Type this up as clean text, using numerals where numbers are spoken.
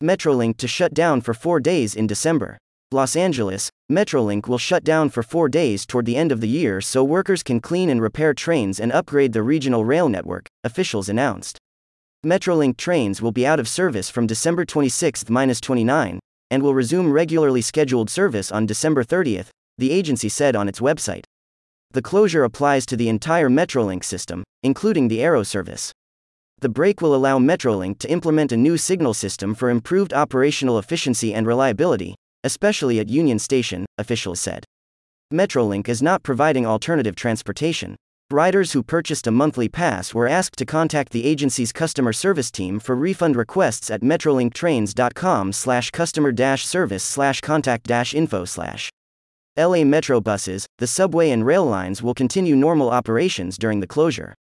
Metrolink to shut down for 4 days in December. Los Angeles, Metrolink will shut down for 4 days toward the end of the year so workers can clean and repair trains and upgrade the regional rail network, officials announced. Metrolink trains will be out of service from December 26-29, and will resume regularly scheduled service on December 30, the agency said on its website. The closure applies to the entire Metrolink system, including the Aero service. The break will allow Metrolink to implement a new signal system for improved operational efficiency and reliability, especially at Union Station, officials said. Metrolink is not providing alternative transportation. Riders who purchased a monthly pass were asked to contact the agency's customer service team for refund requests at metrolinktrains.com/customer-service/contact-info/. LA Metro buses, the subway and rail lines will continue normal operations during the closure.